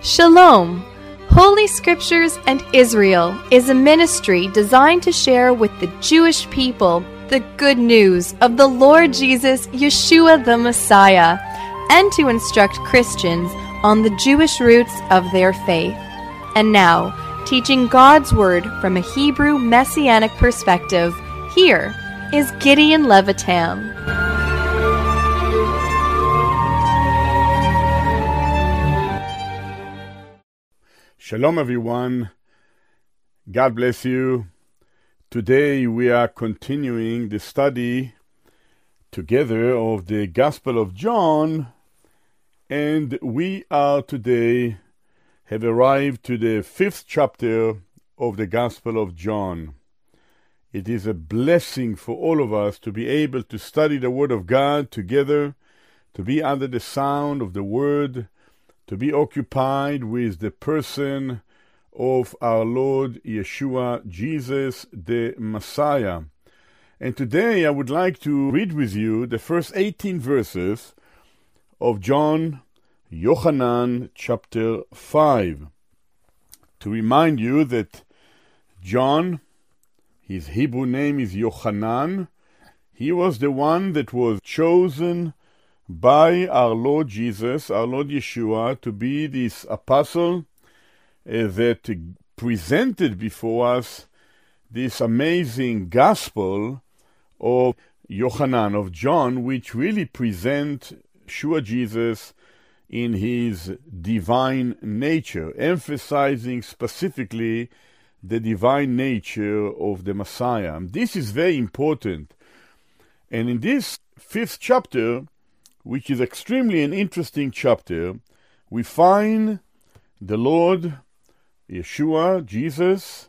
Shalom! Holy Scriptures and Israel is a ministry designed to share with the Jewish people the good news of the Lord Jesus, Yeshua the Messiah, and to instruct Christians on the Jewish roots of their faith. And now, teaching God's Word from a Hebrew Messianic perspective, here is Gideon Levitam. Shalom everyone, God bless you. Today we are continuing the study together of the Gospel of John, and we are today have arrived to the 5th chapter of the Gospel of John. It is a blessing for all of us to be able to study the Word of God together, to be under the sound of the Word, to be occupied with the person of our Lord Yeshua, Jesus the Messiah. And today I would like to read with you the first 18 verses of John Yochanan chapter 5. To remind you that John, his Hebrew name is Yochanan, he was the one that was chosen by our Lord Jesus, our Lord Yeshua, to be this apostle that presented before us this amazing gospel of Yochanan, of John, which really present Yeshua Jesus in his divine nature, emphasizing specifically the divine nature of the Messiah. This is very important. And in this 5th chapter, which is extremely an interesting chapter, we find the Lord Yeshua, Jesus,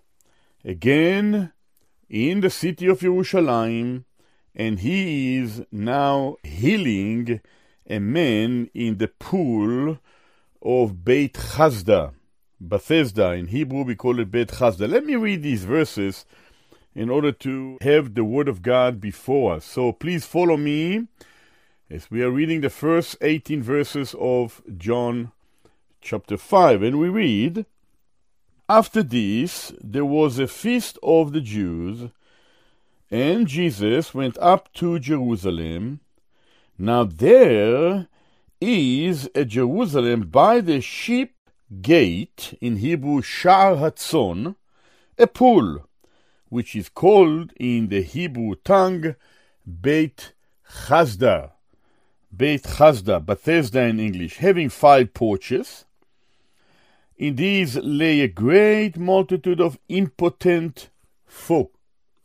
again in the city of Jerusalem, and he is now healing a man in the pool of Beit Chazda, Bethesda. In Hebrew we call it Beit Chazda. Let me read these verses in order to have the Word of God before us. So please follow me as we are reading the first 18 verses of John chapter 5. And we read, "After this, there was a feast of the Jews, and Jesus went up to Jerusalem. Now there is at Jerusalem by the sheep gate, in Hebrew Sha'ar Hatzon, a pool, which is called in the Hebrew tongue Beit Chazda. Beit Chazda, Bethesda in English, having 5 porches. In these lay a great multitude of impotent folk,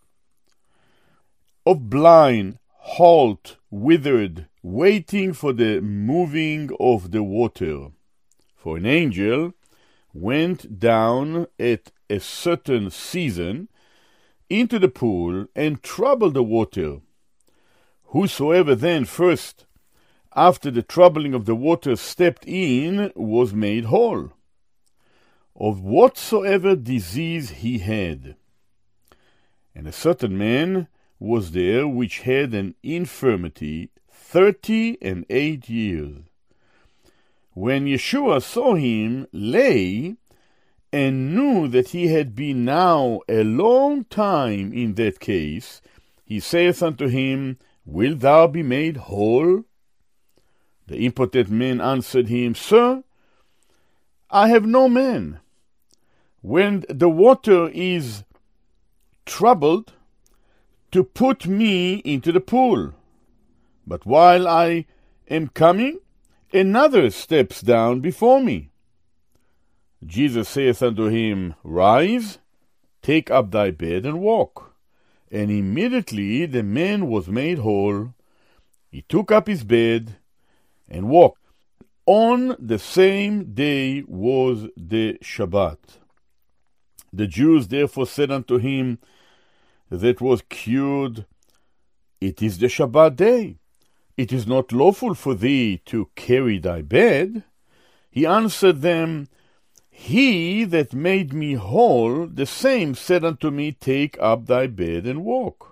of blind, halt, withered, waiting for the moving of the water. For an angel went down at a certain season into the pool and troubled the water. Whosoever then first, after the troubling of the water, stepped in, was made whole, of whatsoever disease he had. And a certain man was there which had an infirmity 38 years. When Yeshua saw him lay, and knew that he had been now a long time in that case, he saith unto him, Wilt thou be made whole? The impotent man answered him, Sir, I have no man, when the water is troubled, to put me into the pool. But while I am coming, another steps down before me. Jesus saith unto him, Rise, take up thy bed, and walk. And immediately the man was made whole. He took up his bed, and walked. On the same day was the Shabbat. The Jews therefore said unto him that was cured, It is the Shabbat day. It is not lawful for thee to carry thy bed. He answered them, He that made me whole, the same said unto me, Take up thy bed and walk.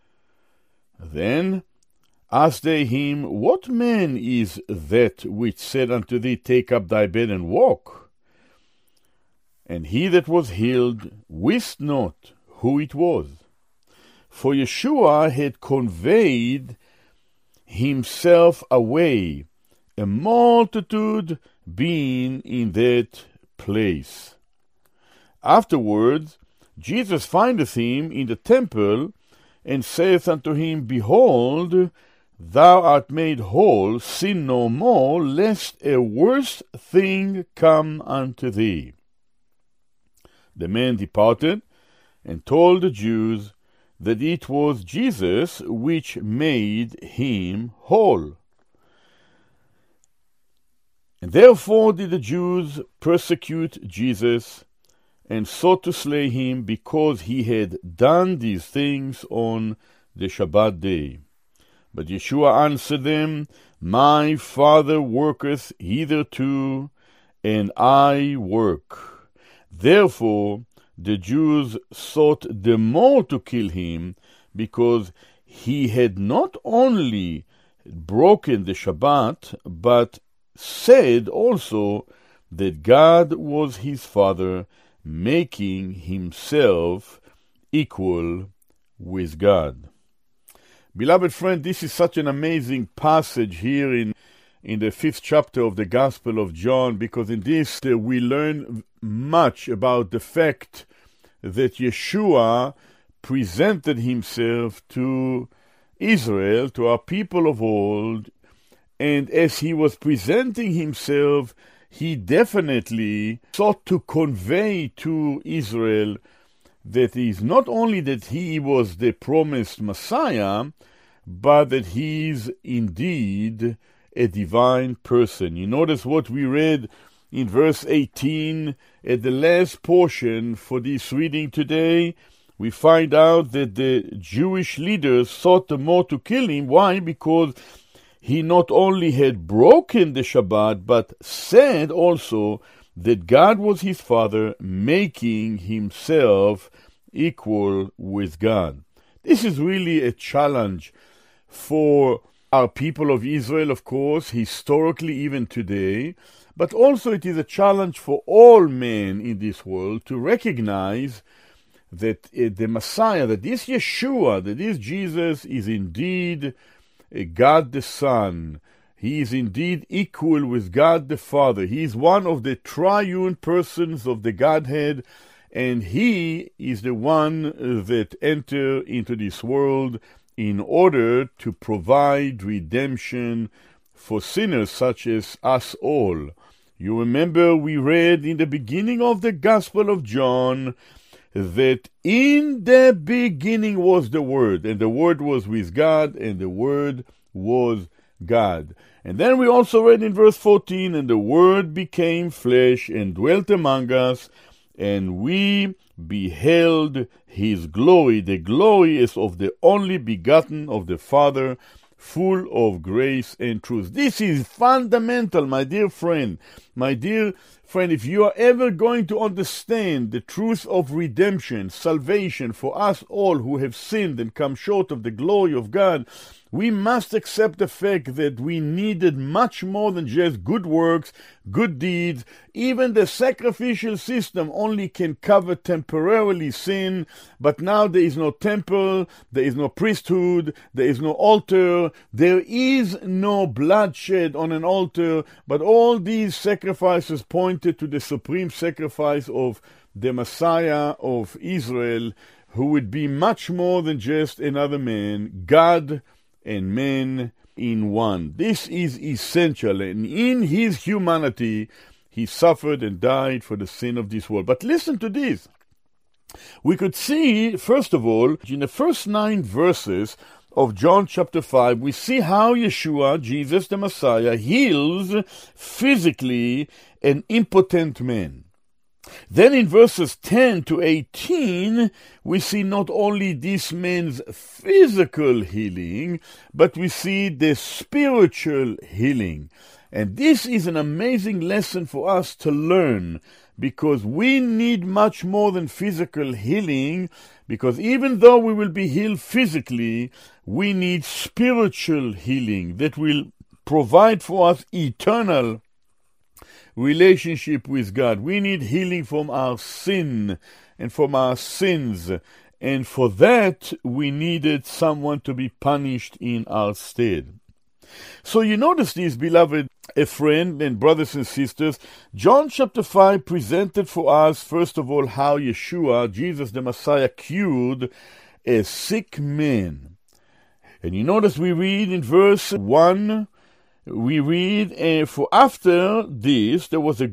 Then asked they him, What man is that which said unto thee, Take up thy bed and walk? And he that was healed wist not who it was, for Yeshua had conveyed himself away, a multitude being in that place. Afterwards Jesus findeth him in the temple, and saith unto him, Behold, thou art made whole, sin no more, lest a worse thing come unto thee. The man departed, and told the Jews that it was Jesus which made him whole. And therefore did the Jews persecute Jesus, and sought to slay him, because he had done these things on the Shabbat day. But Yeshua answered them, My Father worketh hitherto, and I work. Therefore the Jews sought the more to kill him, because he had not only broken the Shabbat, but said also that God was his Father, making himself equal with God. Beloved friend, this is such an amazing passage here in the 5th chapter of the Gospel of John, because in this we learn much about the fact that Yeshua presented himself to Israel, to our people of old, and as he was presenting himself, he definitely sought to convey to Israel that it is not only that he was the promised Messiah, but that he is indeed a divine person. You notice what we read in verse 18 at the last portion for this reading today. We find out that the Jewish leaders sought the more to kill him. Why? Because he not only had broken the Shabbat, but said also that God was his Father, making himself equal with God. This is really a challenge for our people of Israel, of course, historically even today, but also it is a challenge for all men in this world to recognize that the Messiah, that this Yeshua, that this Jesus is indeed God the Son. He is indeed equal with God the Father. He is one of the triune persons of the Godhead, and he is the one that entered into this world in order to provide redemption for sinners such as us all. You remember we read in the beginning of the Gospel of John that in the beginning was the Word, and the Word was with God, and the Word was God. And then we also read in verse 14, And the Word became flesh and dwelt among us, and we beheld his glory. The glory is of the only begotten of the Father, full of grace and truth. This is fundamental, my dear friend. My dear friend, if you are ever going to understand the truth of redemption, salvation for us all who have sinned and come short of the glory of God, we must accept the fact that we needed much more than just good works, good deeds. Even the sacrificial system only can cover temporarily sin, but now there is no temple, there is no priesthood, there is no altar, there is no bloodshed on an altar, but all these sacrifices pointed to the supreme sacrifice of the Messiah of Israel, who would be much more than just another man, God and man in one. This is essential, and in his humanity he suffered and died for the sin of this world. But listen to this. We could see, first of all, in the first 9 verses of John chapter 5, we see how Yeshua, Jesus the Messiah, heals physically an impotent man. Then in verses 10 to 18, we see not only this man's physical healing, but we see the spiritual healing. And this is an amazing lesson for us to learn, because we need much more than physical healing, because even though we will be healed physically, we need spiritual healing that will provide for us eternal relationship with God. We need healing from our sin and from our sins. And for that, we needed someone to be punished in our stead. So you notice this, beloved friend and brothers and sisters. John chapter 5 presented for us, first of all, how Yeshua, Jesus the Messiah, cured a sick man. And you notice we read in verse 1, we read, for after this there was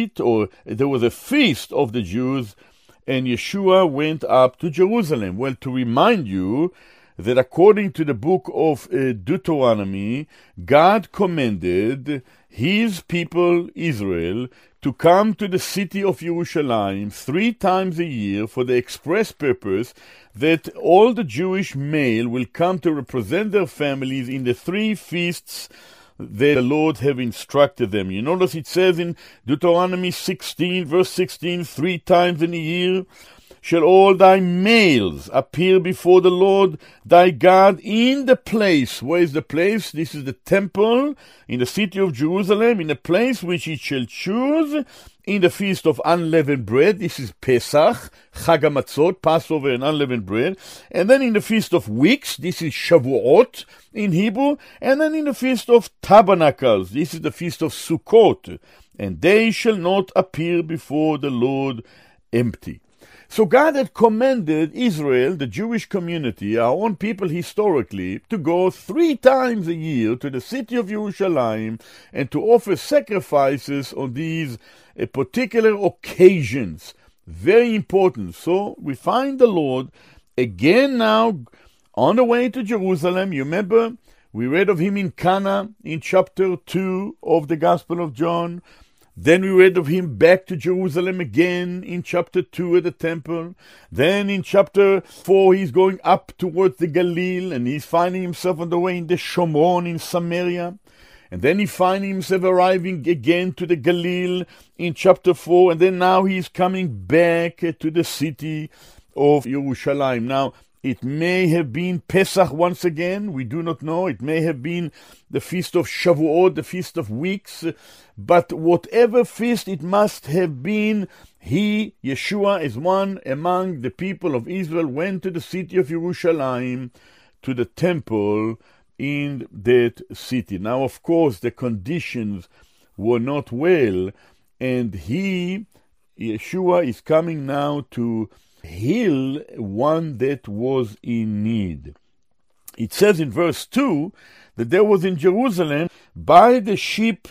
a feast of the Jews, and Yeshua went up to Jerusalem. Well, to remind you that according to the book of Deuteronomy, God commanded his people Israel to come to the city of Jerusalem 3 times a year for the express purpose that all the Jewish male will come to represent their families in the 3 feasts that the Lord have instructed them. You notice it says in Deuteronomy 16, verse 16, 3 times in a year shall all thy males appear before the Lord thy God in the place. Where is the place? This is the temple in the city of Jerusalem, in a place which he shall choose, in the feast of unleavened bread. This is Pesach, Chag HaMatzot, Passover and unleavened bread. And then in the feast of weeks, this is Shavuot in Hebrew. And then in the feast of tabernacles, this is the feast of Sukkot. And they shall not appear before the Lord empty. So God had commanded Israel, the Jewish community, our own people historically, to go 3 times a year to the city of Jerusalem and to offer sacrifices on these particular occasions. Very important. So we find the Lord again now on the way to Jerusalem. You remember, we read of him in Cana in chapter 2 of the Gospel of John. Then we read of him back to Jerusalem again in chapter 2 at the temple. Then in chapter 4 he's going up towards the Galilee and he's finding himself on the way in the Shomron in Samaria. And then he finds himself arriving again to the Galilee in chapter 4. And then now he's coming back to the city of Jerusalem. Now, it may have been Pesach once again. We do not know. It may have been the Feast of Shavuot, the Feast of Weeks. But whatever feast it must have been, he, Yeshua, as one among the people of Israel, went to the city of Jerusalem, to the temple in that city. Now, of course, the conditions were not well. And he, Yeshua, is coming now to heal one that was in need. It says in verse 2 that there was in Jerusalem by the sheep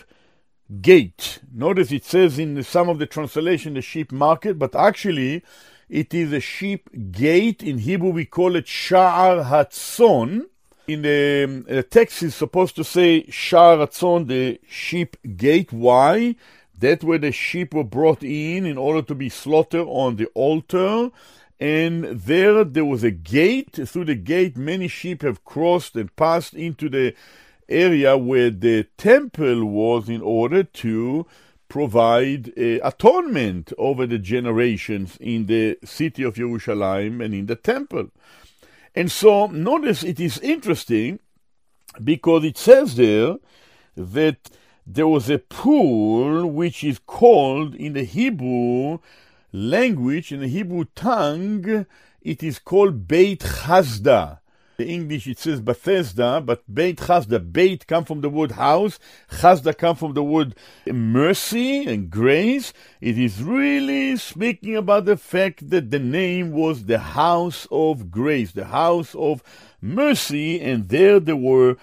gate. Notice it says in some of the translation the sheep market, but actually it is a sheep gate. In Hebrew we call it Sha'ar Hatzon. In the text is supposed to say Sha'ar Hatzon, the sheep gate. Why? That's where the sheep were brought in order to be slaughtered on the altar. And there was a gate. Through the gate, many sheep have crossed and passed into the area where the temple was in order to provide atonement over the generations in the city of Jerusalem and in the temple. And so, notice it is interesting because it says there that there was a pool which is called in the Hebrew language, in the Hebrew tongue, it is called Beit Chazda. In English it says Bethesda, but Beit Chazda. Beit comes from the word house, Chazda comes from the word mercy and grace. It is really speaking about the fact that the name was the house of grace, the house of mercy, and there were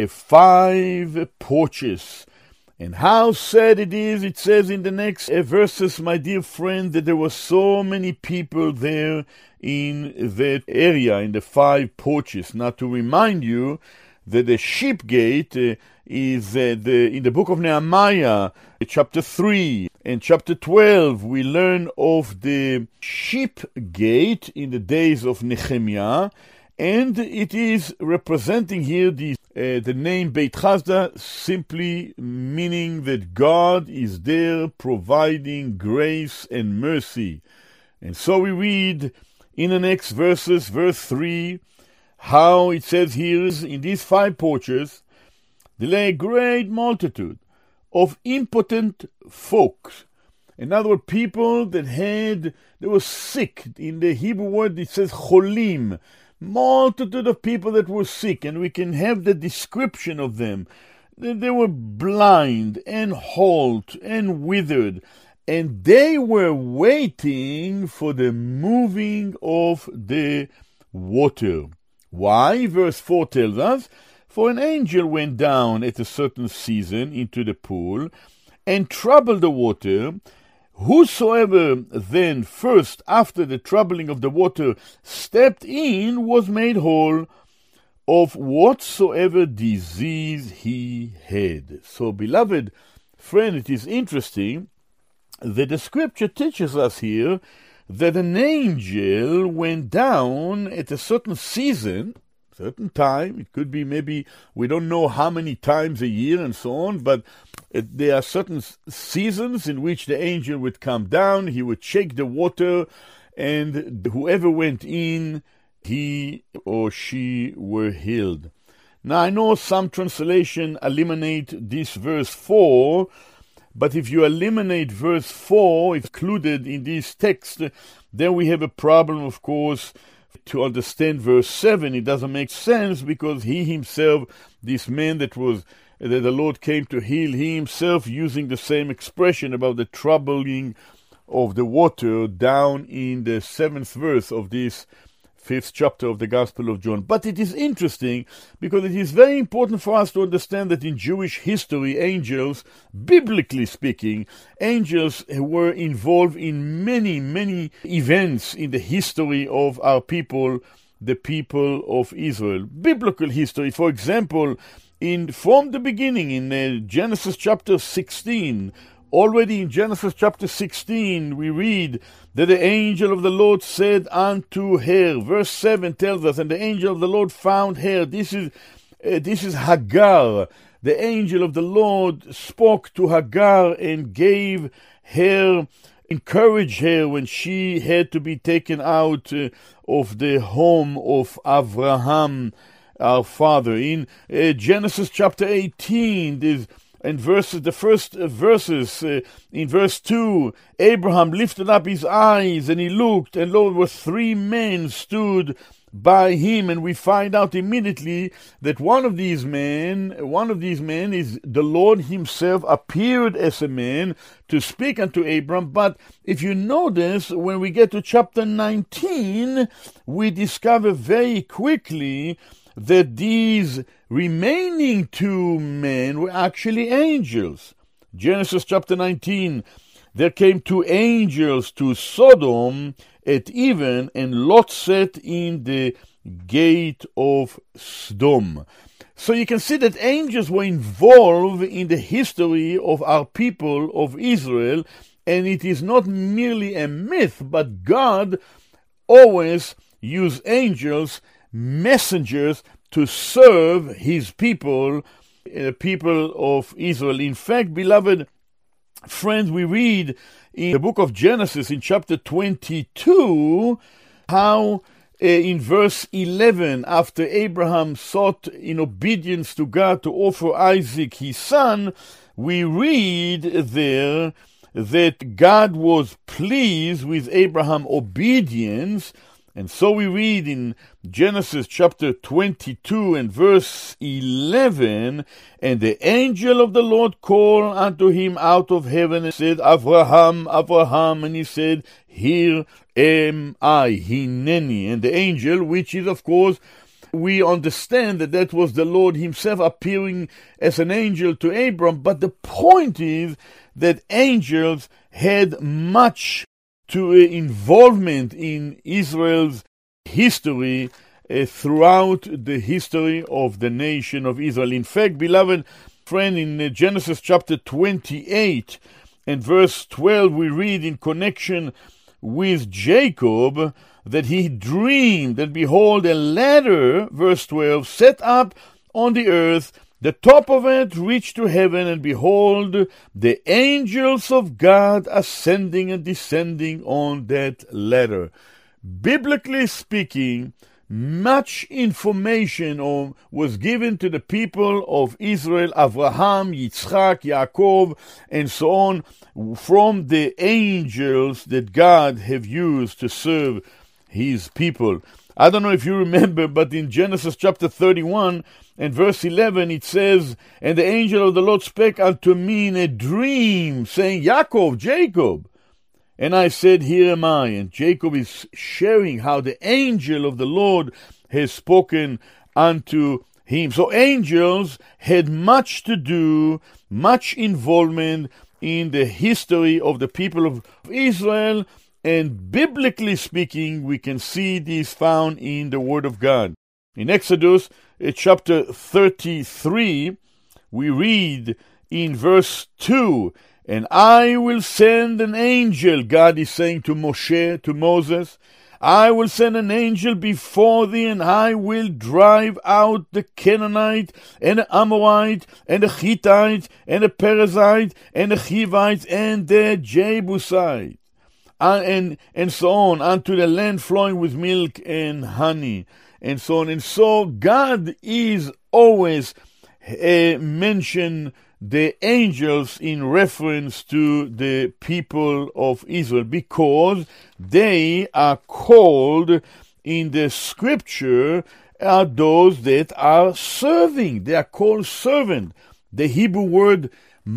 5 porches. And how sad it is, it says in the next verses, my dear friend, that there were so many people there in that area, in the 5 porches. Now, to remind you that the sheep gate is in the book of Nehemiah, chapter 3 and chapter 12, we learn of the sheep gate in the days of Nehemiah, and it is representing here the name Beit Chazda, simply meaning that God is there providing grace and mercy. And so we read in the next verses, verse 3, how it says here, in these 5 porches, there lay a great multitude of impotent folks. In other words, people that were sick. In the Hebrew word it says cholim. Multitude of people that were sick, and we can have the description of them. They were blind and halt and withered, and they were waiting for the moving of the water. Why? Verse 4 tells us, for an angel went down at a certain season into the pool and troubled the water. Whosoever then first after the troubling of the water stepped in was made whole of whatsoever disease he had. So, beloved friend, it is interesting that the scripture teaches us here that an angel went down at a certain season, certain time. It could be maybe, we don't know how many times a year and so on, but there are certain seasons in which the angel would come down, he would shake the water, and whoever went in, he or she were healed. Now I know some translation eliminate this verse 4, but if you eliminate verse 4 included in this text, then we have a problem, of course, to understand verse 7. It doesn't make sense, because he himself, this man that the Lord came to heal, he himself using the same expression about the troubling of the water down in the 7th verse of this 5th chapter of the Gospel of John. But it is interesting because it is very important for us to understand that in Jewish history, angels, biblically speaking, angels were involved in many, many events in the history of our people, the people of Israel. Biblical history, for example, from the beginning in Genesis chapter 16, already in Genesis chapter 16, we read that the angel of the Lord said unto her, verse 7 tells us, and the angel of the Lord found her. This is Hagar. The angel of the Lord spoke to Hagar and gave her, encouraged her when she had to be taken out of the home of Abraham, our father. In Genesis chapter 18, in the first verses, in verse 2, Abraham lifted up his eyes and he looked, and lo, there were 3 men stood by him, and we find out immediately that one of these men is the Lord himself appeared as a man to speak unto Abraham. But if you notice, when we get to chapter 19, we discover very quickly that these remaining 2 men were actually angels. Genesis chapter 19, there came 2 angels to Sodom at even, and Lot sat in the gate of Sodom. So you can see that angels were involved in the history of our people of Israel, and it is not merely a myth, but God always used angels, messengers, to serve his people, the people of Israel. In fact, beloved friends, we read in the book of Genesis in chapter 22 how in verse 11, after Abraham sought in obedience to God to offer Isaac his son, we read there that God was pleased with Abraham's obedience. And so we read in Genesis chapter 22 and verse 11, and the angel of the Lord called unto him out of heaven and said, Abraham, Abraham, and he said, Here am I, Hineni. And the angel, which is of course, we understand that was the Lord himself appearing as an angel to Abram, but the point is that angels had much to involvement in Israel's history throughout the history of the nation of Israel. In fact, beloved friend, in Genesis chapter 28 and verse 12, we read in connection with Jacob that he dreamed, and behold, a ladder, verse 12, set up on the earth, the top of it reached to heaven, and behold, the angels of God ascending and descending on that ladder. Biblically speaking, much information was given to the people of Israel, Abraham, Yitzchak, Yaakov, and so on, from the angels that God have used to serve his people. I don't know if you remember, but in Genesis chapter 31 and verse 11 it says, "And the angel of the Lord spake unto me in a dream, saying, Yaakov, Jacob. And I said, Here am I." And Jacob is sharing how the angel of the Lord has spoken unto him. So angels had much to do, much involvement in the history of the people of Israel. And biblically speaking, we can see this found in the Word of God. In Exodus chapter 33, we read in verse 2, "And I will send an angel," God is saying to Moshe, to Moses, "I will send an angel before thee, and I will drive out the Canaanite, and the Amorite, and the Hittite, and the Perizzite, and the Hivite, and the Jebusite, and so on, unto the land flowing with milk and honey," and so on. And so God is always mentioned the angels in reference to the people of Israel, because they are called in the scripture are those that are serving. They are called servant. The Hebrew word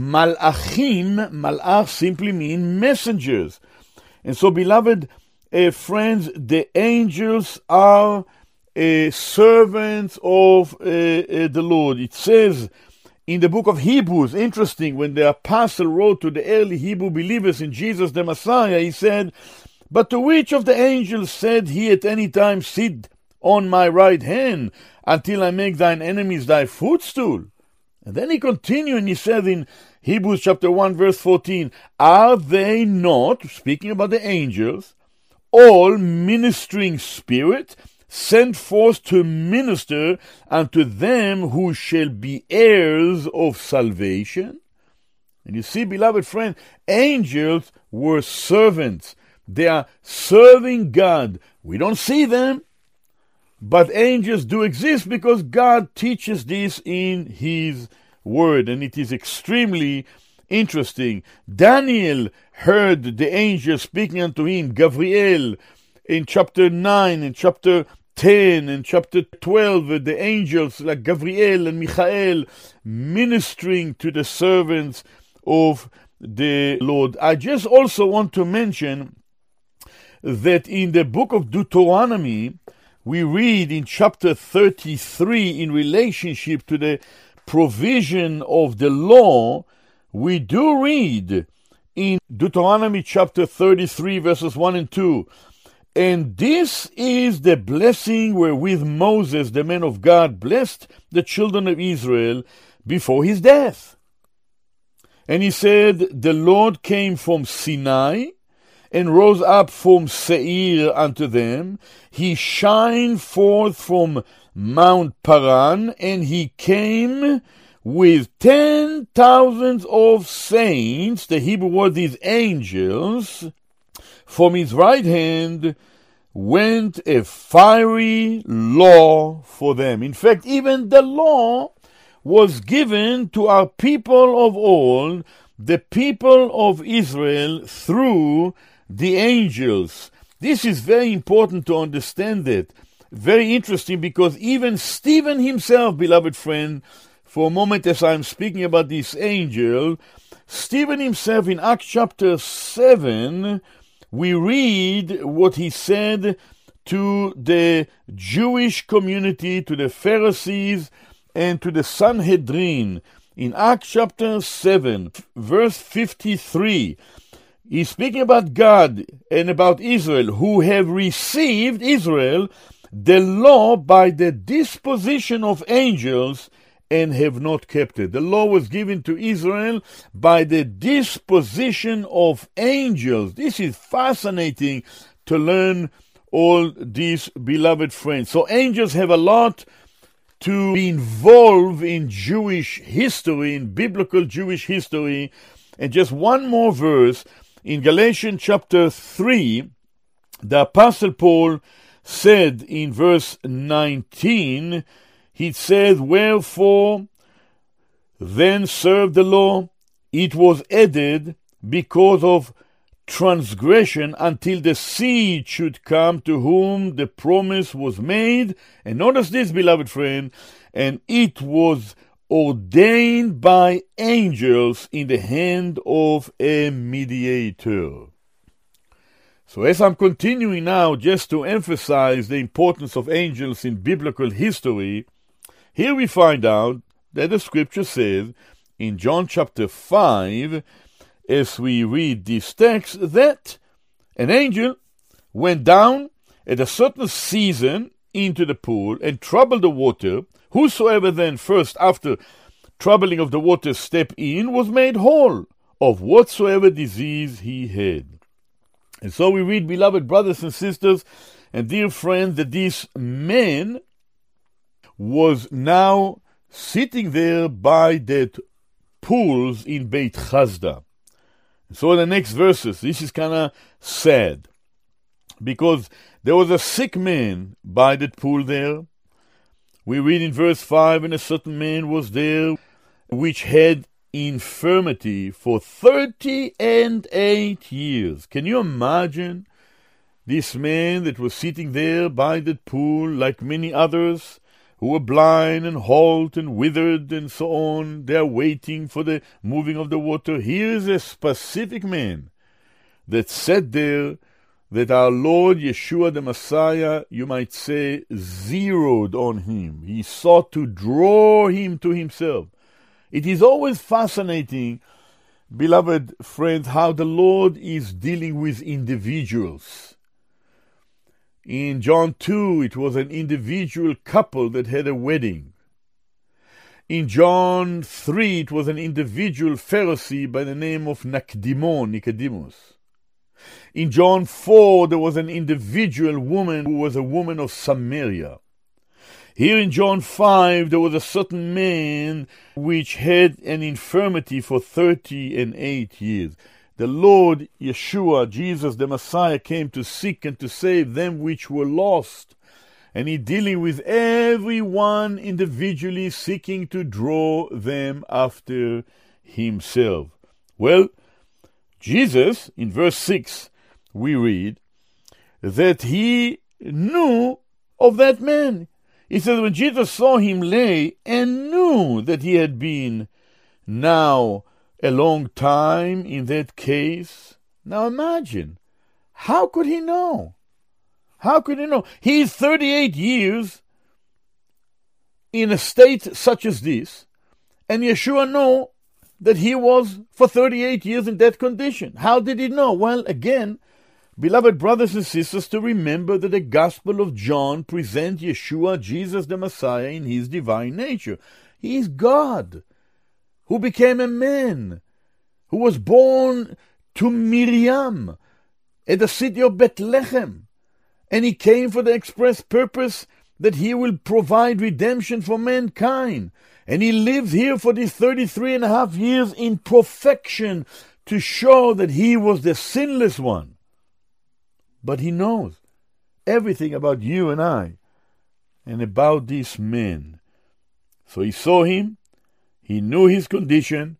malachim, malach, simply means messengers. And so, beloved friends, the angels are servants of the Lord. It says in the book of Hebrews, interesting, when the apostle wrote to the early Hebrew believers in Jesus the Messiah, he said, "But to which of the angels said he at any time, Sit on my right hand until I make thine enemies thy footstool?" And then he continued and he said in Hebrews chapter 1 verse 14, "Are they not," speaking about the angels, "all ministering spirit, sent forth to minister unto them who shall be heirs of salvation?" And you see, beloved friend, angels were servants. They are serving God. We don't see them, but angels do exist because God teaches this in His Word, and it is extremely interesting. Daniel heard the angel speaking unto him, Gabriel, in chapter 9, in chapter 10 and chapter 12, the angels like Gabriel and Michael ministering to the servants of the Lord. I just also want to mention that in the book of Deuteronomy, we read in chapter 33, in relationship to the provision of the law, we do read in Deuteronomy chapter 33, verses 1 and 2, "And this is the blessing wherewith Moses, the man of God, blessed the children of Israel before his death. And he said, The Lord came from Sinai, and rose up from Seir unto them. He shined forth from Mount Paran, and he came with 10,000 of saints," the Hebrew word is angels, "from his right hand went a fiery law for them." In fact, even the law was given to our people of old, the people of Israel, through the angels. This is very important to understand that. Very interesting, because even Stephen himself, beloved friend, for a moment as I'm speaking about this angel, Stephen himself in Acts chapter 7, we read what he said to the Jewish community, to the Pharisees, and to the Sanhedrin. In Acts chapter 7, verse 53, he's speaking about God and about Israel, who have received, Israel, the law by the disposition of angels, and have not kept it. The law was given to Israel by the disposition of angels. This is fascinating to learn all these, beloved friends. So angels have a lot to be involved in Jewish history, in biblical Jewish history. And just one more verse, in Galatians chapter 3, the Apostle Paul said in verse 19, he said, "Wherefore then serve the law? It was added because of transgression until the seed should come to whom the promise was made." And notice this, beloved friend, "and it was ordained by angels in the hand of a mediator." So as I'm continuing now just to emphasize the importance of angels in biblical history, here we find out that the scripture says in John chapter 5, as we read this text, that an angel went down at a certain season into the pool and troubled the water. Whosoever then first after troubling of the water stepped in was made whole of whatsoever disease he had. And so we read, beloved brothers and sisters and dear friends, that this man was now sitting there by that pools in Beit Chazda. So in the next verses, this is kind of sad, because there was a sick man by that pool there. We read in verse 5, "And a certain man was there, which had infirmity for 38 years." Can you imagine this man that was sitting there by that pool, like many others, who were blind and halt and withered and so on? They are waiting for the moving of the water. Here is a specific man that sat there, that our Lord Yeshua the Messiah, you might say, zeroed on him. He sought to draw him to himself. It is always fascinating, beloved friends, how the Lord is dealing with individuals. In John 2, it was an individual couple that had a wedding. In John 3, it was an individual Pharisee by the name of Nicodemus. In John 4, there was an individual woman who was a woman of Samaria. Here in John 5, there was a certain man which had an infirmity for 38 years. The Lord Yeshua, Jesus the Messiah, came to seek and to save them which were lost. And he dealing with everyone individually, seeking to draw them after himself. Well, Jesus, in verse 6, we read that he knew of that man. He says, when Jesus saw him lay and knew that he had been now a long time in that case. Now imagine, how could he know? How could he know? He is 38 years in a state such as this, and Yeshua knew that he was for 38 years in that condition. How did he know? Well, again, beloved brothers and sisters, to remember that the Gospel of John presents Yeshua, Jesus the Messiah, in his divine nature. He is God, who became a man, who was born to Miriam at the city of Bethlehem. And he came for the express purpose that he will provide redemption for mankind. And he lived here for these 33 and a half years in perfection to show that he was the sinless one. But he knows everything about you and I and about this man. So he saw him, he knew his condition,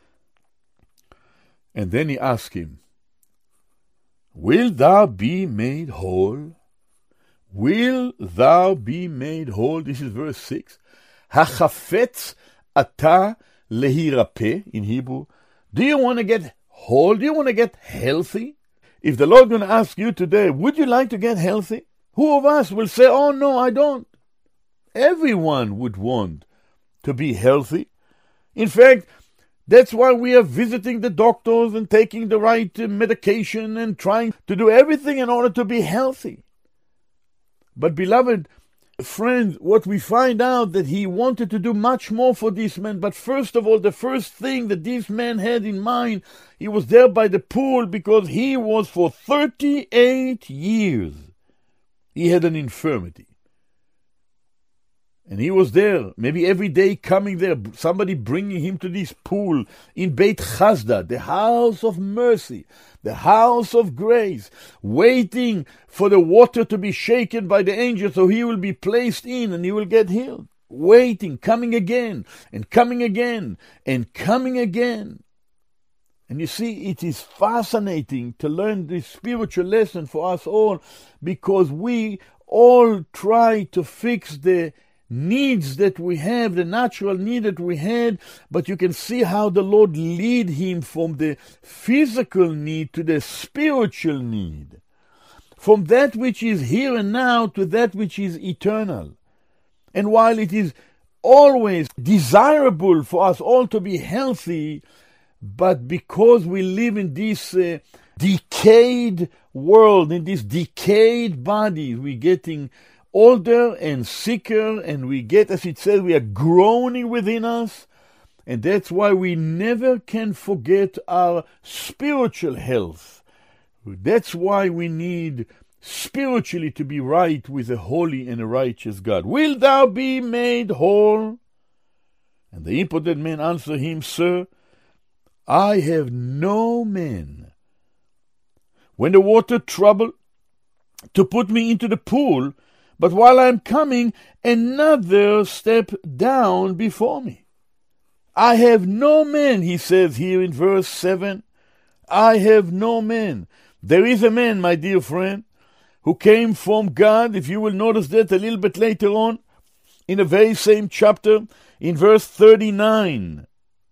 and then he asked him, "Will thou be made whole? Will thou be made whole?" This is verse 6. Hachafetz ata lehirapeh in Hebrew. Do you want to get whole? Do you want to get healthy? If the Lord is going to ask you today, would you like to get healthy? Who of us will say, "Oh no, I don't"? Everyone would want to be healthy. In fact, that's why we are visiting the doctors and taking the right medication and trying to do everything in order to be healthy. But beloved friends, what we find out that he wanted to do much more for this man. But first of all, the first thing that this man had in mind, he was there by the pool because he was for 38 years. He had an infirmity. And he was there, maybe every day coming there, somebody bringing him to this pool in Beit Chazda, the house of mercy, the house of grace, waiting for the water to be shaken by the angel so he will be placed in and he will get healed. Waiting, coming again, and coming again, and coming again. And you see, it is fascinating to learn this spiritual lesson for us all, because we all try to fix the needs that we have, the natural need that we had, but you can see how the Lord lead him from the physical need to the spiritual need, from that which is here and now to that which is eternal. And while it is always desirable for us all to be healthy, but because we live in this decayed world, in this decayed body, we're getting older and sicker, and we get, as it says, we are groaning within us. And that's why we never can forget our spiritual health. That's why we need spiritually to be right with a holy and a righteous God. Will thou be made whole? And the impotent man answered him, Sir, I have no man when the water troubled to put me into the pool, but while I am coming, another step down before me. I have no man, he says here in verse 7. I have no man. There is a man, my dear friend, who came from God. If you will notice that a little bit later on, in the very same chapter, in verse 39.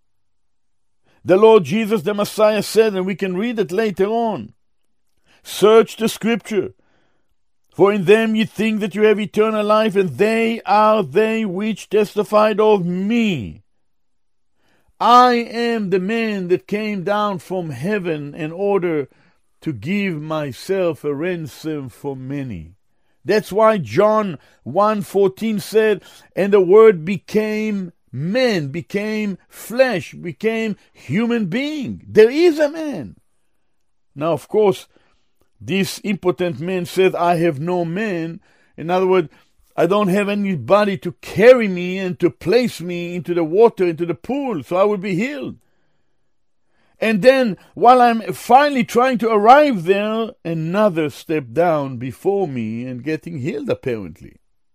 The Lord Jesus, the Messiah, said, and we can read it later on, search the scripture, for in them ye think that you have eternal life, and they are they which testified of me. I am the man that came down from heaven in order to give myself a ransom for many. That's why John 1:14 said, and the word became man, became flesh, became human being. There is a man. Now, of course, this impotent man said, I have no man. In other words, I don't have anybody to carry me and to place me into the water, into the pool, so I will be healed. And then, while I'm finally trying to arrive there, another step down before me and getting healed, apparently.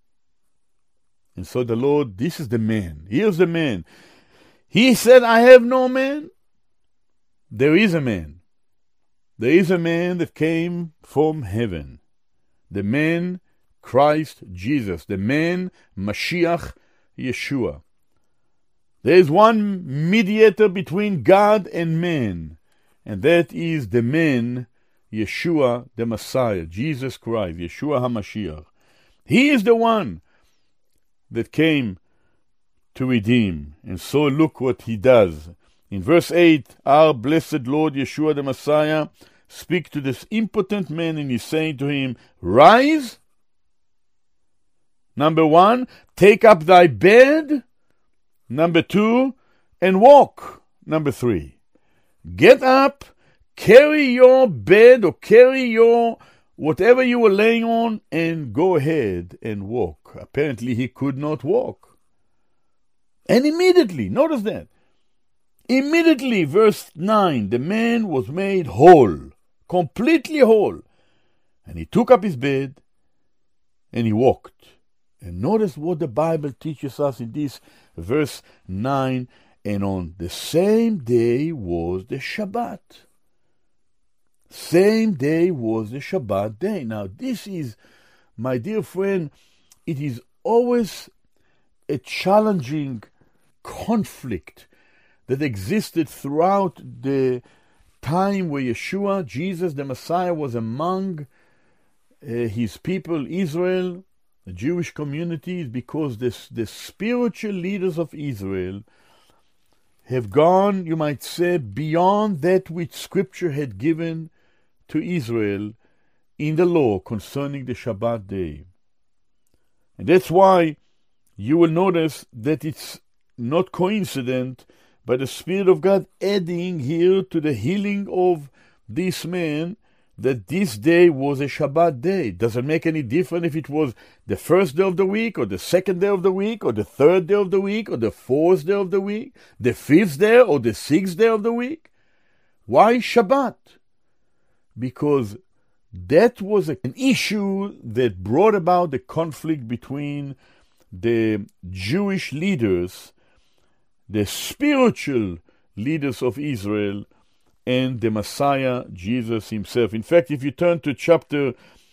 And so the Lord, this is the man. Here's the man. He said, I have no man. There is a man. There is a man that came from heaven. The man, Christ Jesus. The man, Mashiach Yeshua. There is one mediator between God and man, and that is the man, Yeshua, the Messiah, Jesus Christ, Yeshua HaMashiach. He is the one that came to redeem. And so look what he does. In verse 8, our blessed Lord Yeshua the Messiah speak to this impotent man, and he's saying to him, rise. Number 1, take up thy bed. Number 2, and walk. Number 3, get up, carry your bed or carry your whatever you were laying on, and go ahead and walk. Apparently he could not walk. And immediately, notice that, immediately, verse 9, the man was made whole, completely whole. And he took up his bed and he walked. And notice what the Bible teaches us in this verse 9. And on the same day was the Shabbat. Same day was the Shabbat day. Now this is, my dear friend, it is always a challenging conflict that existed throughout the time where Yeshua, Jesus, the Messiah, was among his people, Israel, the Jewish communities, because the spiritual leaders of Israel have gone, you might say, beyond that which Scripture had given to Israel in the law concerning the Shabbat day. And that's why you will notice that it's not coincident, but the Spirit of God adding here to the healing of this man, that this day was a Shabbat day. Does it make any difference if it was the first day of the week, or the second day of the week, or the third day of the week, or the fourth day of the week, the fifth day, or the sixth day of the week? Why Shabbat? Because that was an issue that brought about the conflict between the Jewish leaders, the spiritual leaders of Israel, and the Messiah, Jesus himself. In fact, if you turn to chapter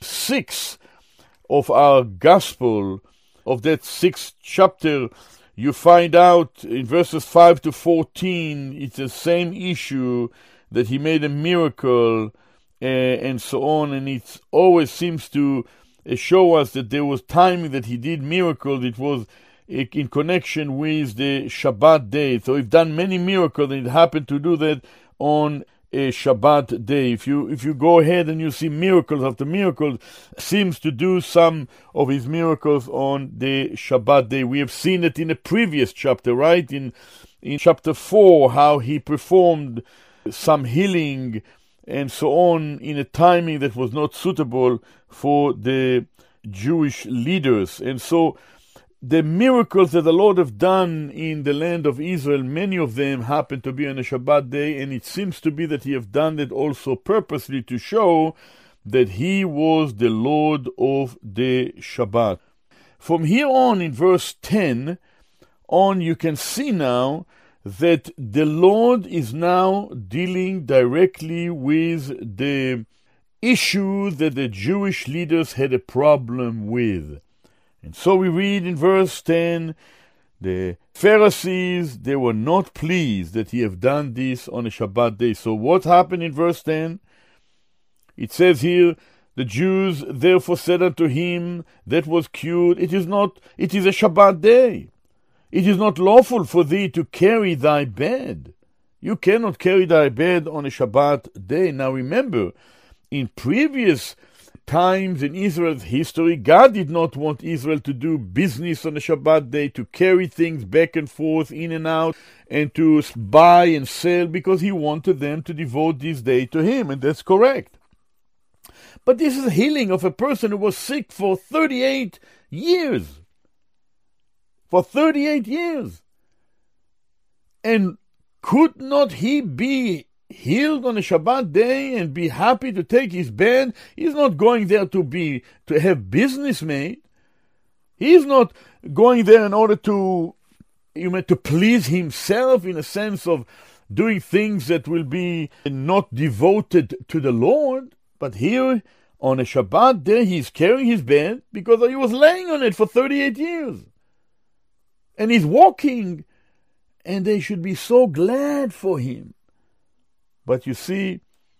6 of our Gospel, of that 6th chapter, you find out in verses 5 to 14, it's the same issue, that he made a miracle, and so on, and it always seems to show us that there was timing that he did miracles. It was in connection with the Shabbat day. So he's done many miracles, and it happened to do that on a Shabbat day. If you go ahead and you see miracles after miracles, seems to do some of his miracles on the Shabbat day. We have seen it in a previous chapter, right? In chapter 4, how he performed some healing and so on in a timing that was not suitable for the Jewish leaders. And so the miracles that the Lord have done in the land of Israel, many of them happen to be on a Shabbat day, and it seems to be that he have done it also purposely to show that he was the Lord of the Shabbat. From here on, in verse 10 on, you can see now that the Lord is now dealing directly with the issue that the Jewish leaders had a problem with. And so we read in verse 10, the Pharisees, they were not pleased that he have done this on a Shabbat day. So what happened in verse 10? It says here, the Jews therefore said unto him that was cured, it is a Shabbat day. It is not lawful for thee to carry thy bed. You cannot carry thy bed on a Shabbat day. Now remember, in previous times in Israel's history, God did not want Israel to do business on a Shabbat day, to carry things back and forth, in and out, and to buy and sell, because he wanted them to devote this day to him, and that's correct. But this is a healing of a person who was sick for 38 years. For 38 years. And could not he be healed on a Shabbat day and be happy to take his bed? He's not going there to have business made. He's not going there in order to please himself, in a sense of doing things that will be not devoted to the Lord. But here on a Shabbat day, he's carrying his bed because he was laying on it for 38 years. And he's walking, and they should be so glad for him. But you see,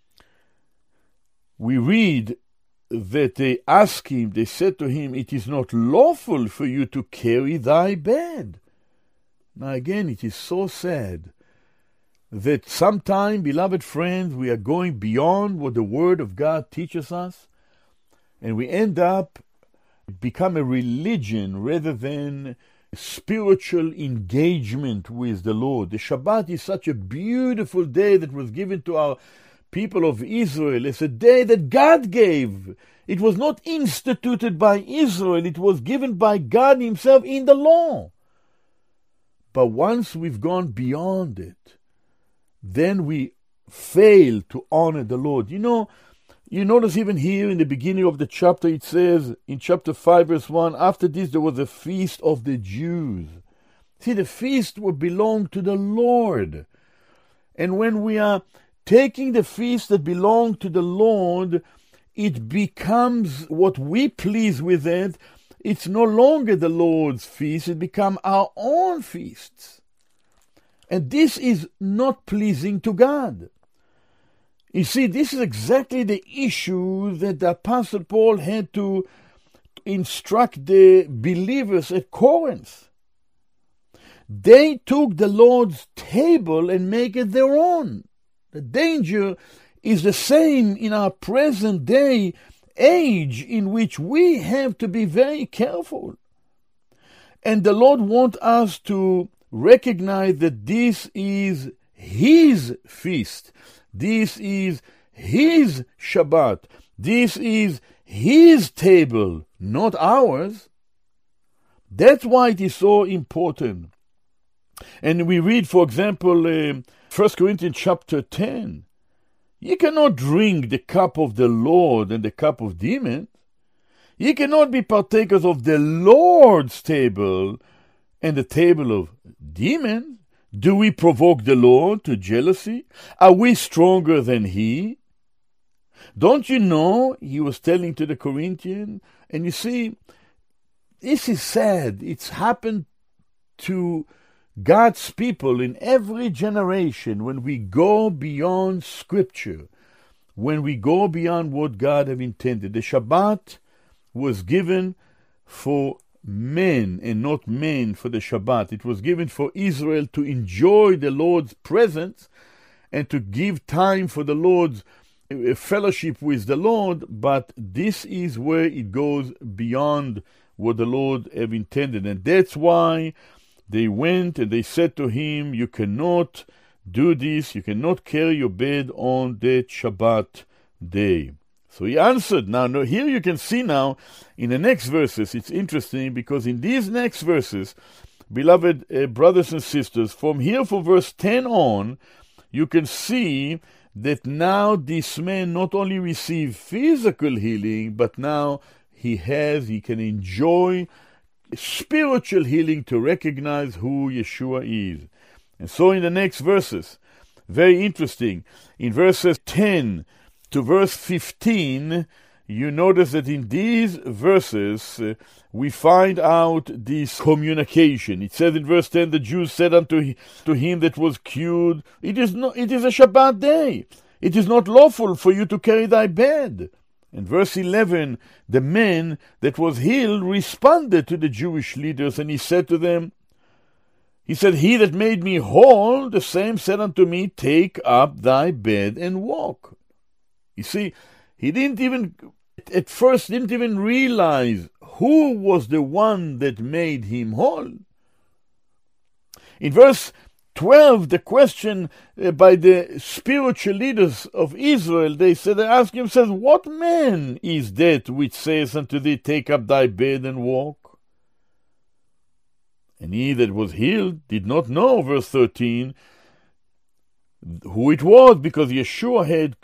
we read that they asked him, they said to him, it is not lawful for you to carry thy bed. Now again, it is so sad that sometime, beloved friends, we are going beyond what the Word of God teaches us, and we end up become a religion rather than spiritual engagement with the Lord. The Shabbat is such a beautiful day that was given to our people of Israel. It's a day that God gave. It was not instituted by Israel. It was given by God himself in the law. But once we've gone beyond it, then we fail to honor the Lord. You notice even here in the beginning of the chapter, it says in chapter 5 verse 1, after this there was a feast of the Jews. See, the feast would belong to the Lord. And when we are taking the feast that belong to the Lord, it becomes what we please with it. It's no longer the Lord's feast, it becomes our own feasts. And this is not pleasing to God. You see, this is exactly the issue that the Apostle Paul had to instruct the believers at Corinth. They took the Lord's table and make it their own. The danger is the same in our present day age, in which we have to be very careful. And the Lord wants us to recognize that this is His feast. This is His Shabbat. This is His table, not ours. That's why it is so important. And we read, for example, 1 Corinthians chapter 10. You cannot drink the cup of the Lord and the cup of demons. You cannot be partakers of the Lord's table and the table of demons. Do we provoke the Lord to jealousy? Are we stronger than He? Don't you know, he was telling to the Corinthians? And you see, this is sad. It's happened to God's people in every generation when we go beyond Scripture, when we go beyond what God have intended. The Shabbat was given for men and not men for the Shabbat. It was given for Israel to enjoy the Lord's presence and to give time for the Lord's fellowship with the Lord, but this is where it goes beyond what the Lord have intended. And that's why they went and they said to him, you cannot do this, you cannot carry your bed on the Shabbat day. So he answered. Now here you can see now in the next verses, it's interesting because in these next verses, beloved brothers and sisters, from here from verse 10 on, you can see that now this man not only received physical healing, but now he can enjoy spiritual healing to recognize who Yeshua is. And so in the next verses, very interesting, in verses 10 to verse 15, you notice that in these verses we find out this communication. It says in verse 10, the Jews said unto him that was cured, it is a Shabbat day. It is not lawful for you to carry thy bed. In verse 11, the man that was healed responded to the Jewish leaders, and he said to them, he that made me whole, the same said unto me, take up thy bed and walk. You see, he at first didn't even realize who was the one that made him whole. In verse 12, the question by the spiritual leaders of Israel, they asked him, what man is that which says unto thee, take up thy bed and walk? And he that was healed did not know, verse 13, who it was, because Yeshua had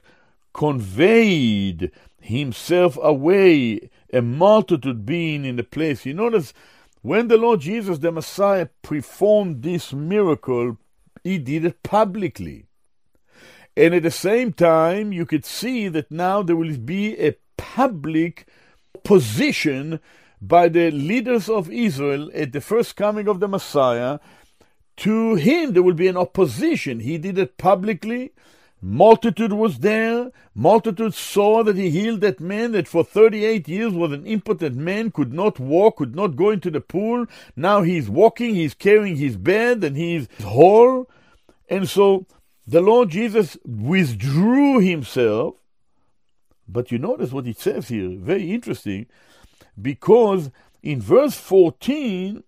conveyed himself away, a multitude being in the place. You notice, when the Lord Jesus, the Messiah, performed this miracle, he did it publicly. And at the same time, you could see that now there will be a public position by the leaders of Israel at the first coming of the Messiah. To him, there will be an opposition. He did it publicly. Multitude was there. Multitude saw that he healed that man that for 38 years was an impotent man, could not walk, could not go into the pool. Now he's walking, he's carrying his bed, and he's whole. And so the Lord Jesus withdrew himself. But you notice what it says here, very interesting, because in verse 14,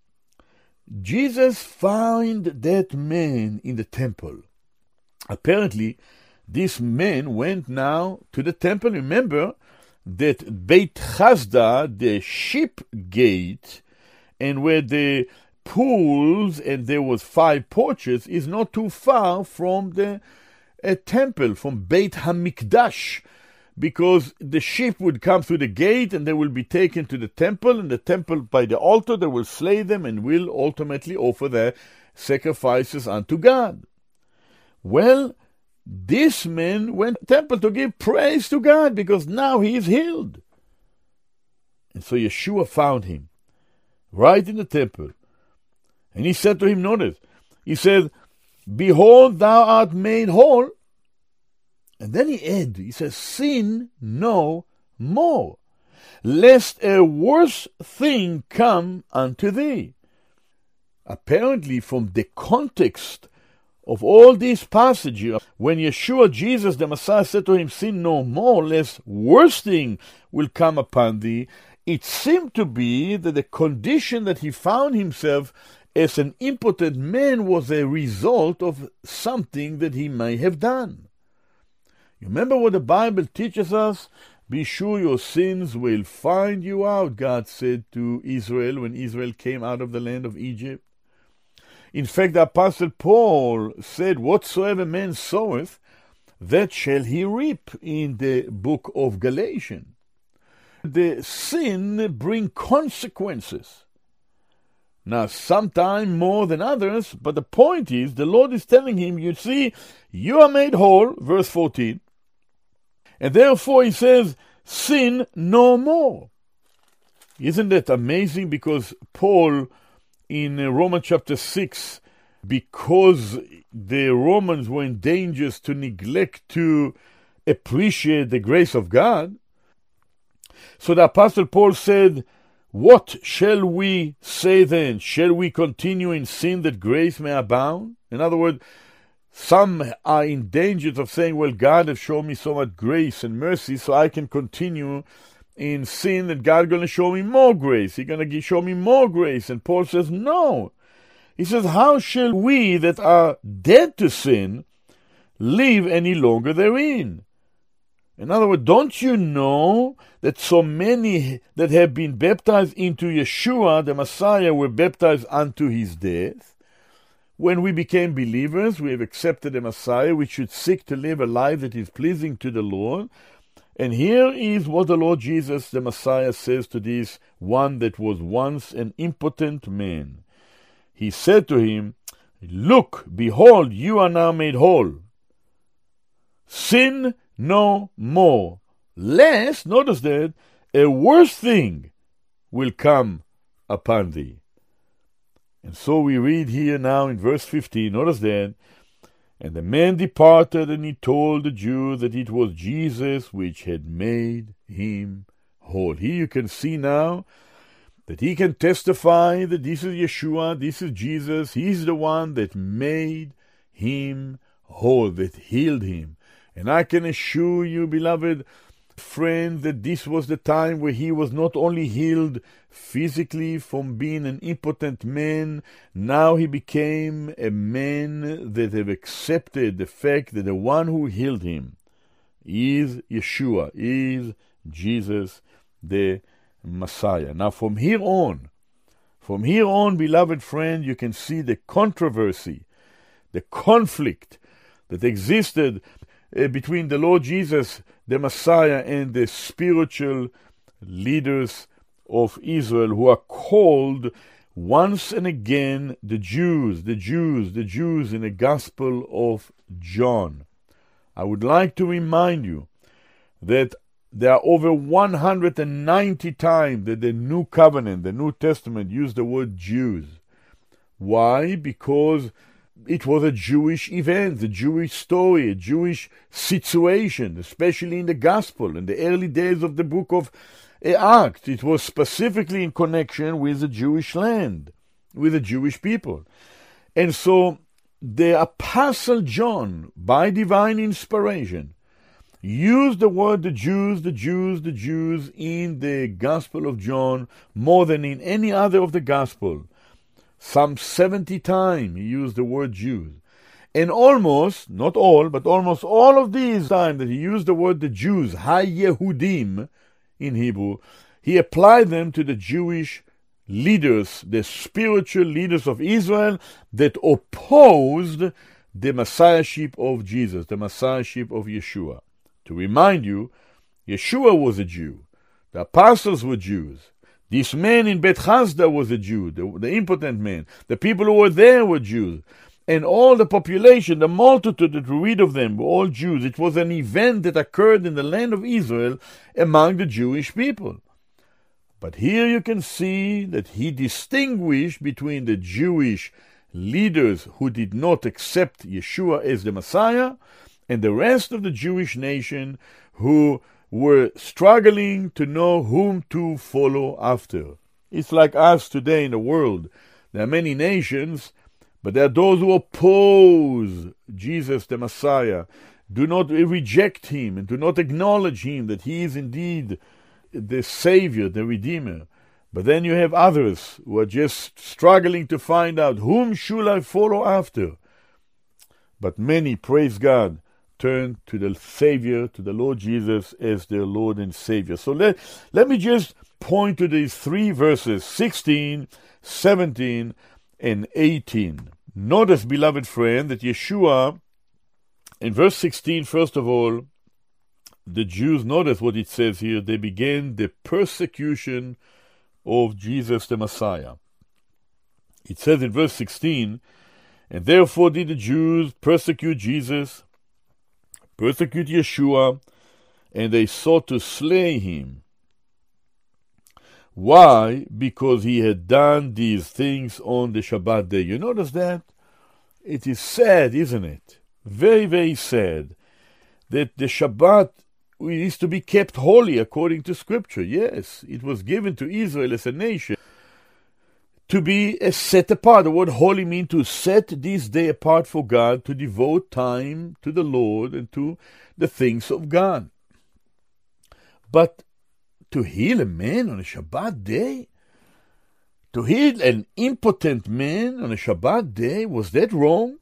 Jesus found that man in the temple. Apparently, this man went now to the temple. Remember that Beit Chazda, the sheep gate, and where the pools and there was 5 porches, is not too far from the temple, from Beit HaMikdash, because the sheep would come through the gate and they will be taken to the temple, and the temple by the altar they will slay them and will ultimately offer their sacrifices unto God. Well, this man went to the temple to give praise to God because now he is healed. And so Yeshua found him right in the temple. And he said to him, notice, he said, behold, thou art made whole. And then he added, he says, sin no more, lest a worse thing come unto thee. Apparently, from the context of all these passages, when Yeshua, Jesus, the Messiah, said to him, sin no more, lest worse thing will come upon thee, it seemed to be that the condition that he found himself as an impotent man was a result of something that he may have done. You remember what the Bible teaches us? Be sure your sins will find you out, God said to Israel when Israel came out of the land of Egypt. In fact, the Apostle Paul said, whatsoever man soweth, that shall he reap, in the book of Galatians. The sin bring consequences. Now, sometimes more than others, but the point is, the Lord is telling him, you see, you are made whole, verse 14, and therefore he says, sin no more. Isn't that amazing? Because Paul, in Romans chapter 6, because the Romans were in danger to neglect to appreciate the grace of God, so the Apostle Paul said, what shall we say then? Shall we continue in sin that grace may abound? In other words, some are in danger of saying, well, God has shown me so much grace and mercy, so I can continue in sin, that God is going to show me more grace. He's going to show me more grace. And Paul says, no. He says, how shall we that are dead to sin live any longer therein? In other words, don't you know that so many that have been baptized into Yeshua, the Messiah, were baptized unto his death? When we became believers, we have accepted the Messiah. We should seek to live a life that is pleasing to the Lord. And here is what the Lord Jesus, the Messiah, says to this one that was once an impotent man. He said to him, look, behold, you are now made whole. Sin no more, lest, notice that, a worse thing will come upon thee. And so we read here now in verse 15, notice that, and the man departed, and he told the Jews that it was Jesus which had made him whole. Here you can see now that he can testify that this is Yeshua, this is Jesus, he's the one that made him whole, that healed him. And I can assure you, beloved friend, that this was the time where he was not only healed physically from being an impotent man, now he became a man that have accepted the fact that the one who healed him is Yeshua, is Jesus the Messiah. Now from here on, beloved friend, you can see the controversy, the conflict that existed between the Lord Jesus, the Messiah, and the spiritual leaders of Israel, who are called once and again the Jews in the Gospel of John. I would like to remind you that there are over 190 times that the New Covenant, the New Testament, use the word Jews. Why? Because it was a Jewish event, a Jewish story, a Jewish situation, especially in the Gospel. In the early days of the book of Acts, it was specifically in connection with the Jewish land, with the Jewish people. And so the Apostle John, by divine inspiration, used the word the Jews in the Gospel of John more than in any other of the Gospel. Some 70 times he used the word Jews. And almost, not all, but almost all of these times that he used the word the Jews, Ha-Yehudim in Hebrew, he applied them to the Jewish leaders, the spiritual leaders of Israel that opposed the Messiahship of Jesus, the Messiahship of Yeshua. To remind you, Yeshua was a Jew. The apostles were Jews. This man in Beth Hasda was a Jew, the impotent man. The people who were there were Jews. And all the population, the multitude that we read of them, were all Jews. It was an event that occurred in the land of Israel among the Jewish people. But here you can see that he distinguished between the Jewish leaders who did not accept Yeshua as the Messiah and the rest of the Jewish nation who were struggling to know whom to follow after. It's like us today in the world. There are many nations, but there are those who oppose Jesus the Messiah, do not reject him, and do not acknowledge him, that he is indeed the Savior, the Redeemer. But then you have others who are just struggling to find out, whom should I follow after? But many, praise God, turn to the Savior, to the Lord Jesus as their Lord and Savior. So let me just point to these three verses, 16, 17, and 18. Notice, beloved friend, that Yeshua, in verse 16, first of all, the Jews, notice what it says here, they began the persecution of Jesus the Messiah. It says in verse 16, and therefore did the Jews persecute Jesus, persecute Yeshua, and they sought to slay him. Why? Because he had done these things on the Shabbat day. You notice that? It is sad, isn't it? Very, very sad that the Shabbat is to be kept holy according to Scripture. Yes, it was given to Israel as a nation to be set apart. The word holy means to set this day apart for God, to devote time to the Lord and to the things of God. But to heal a man on a Shabbat day, to heal an impotent man on a Shabbat day, was that wrong?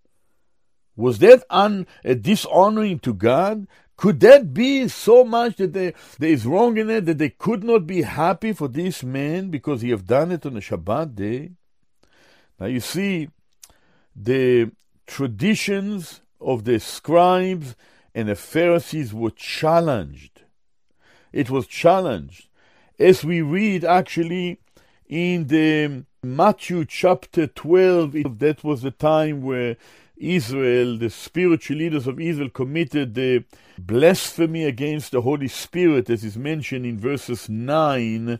Was that dishonoring to God? Could that be so much that there is wrong in it, that they could not be happy for this man because he have done it on a Shabbat day? Now you see, the traditions of the scribes and the Pharisees were challenged. It was challenged. As we read actually in the Matthew chapter 12, that was the time where Israel, the spiritual leaders of Israel, committed the blasphemy against the Holy Spirit, as is mentioned in verses 9